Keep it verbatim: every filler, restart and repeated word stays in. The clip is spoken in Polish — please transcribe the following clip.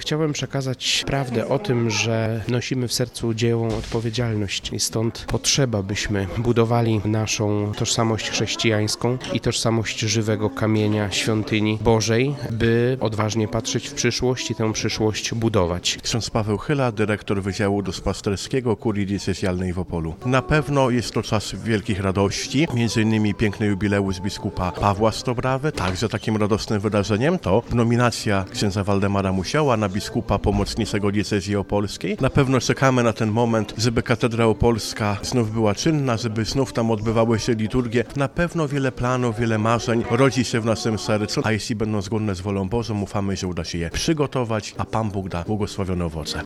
chciałem przekazać prawdę o tym, że nosimy w sercu dziełą odpowiedzialność i stąd potrzeba, byśmy budowali naszą tożsamość chrześcijańską i tożsamość żywego kamienia świątyni Bożej, by odważnie patrzeć w przyszłość i tę przyszłość budować. Ksiądz Paweł Chyla, dyrektor Wydziału Duszpasterskiego Kurii Diecezjalnej w Opolu. Na pewno jest to czas wielkich radości, między innymi piękny jubileusz biskupa Pawła Stobrawy. Także takim radosnym wydarzeniem to nominacja księdza Waldemara Musioła na biskupa pomocniczego diecezji opolskiej. Na pewno czekamy na ten moment, żeby katedra opolska znów była czynna, żeby znów tam odbywały się liturgie. Na pewno wiele planów, wiele marzeń rodzi się w naszym sercu, a jeśli będą zgodne z wolą Bożą, ufamy, że uda się je przygotować, a Pan Bóg da błogosławione owoce.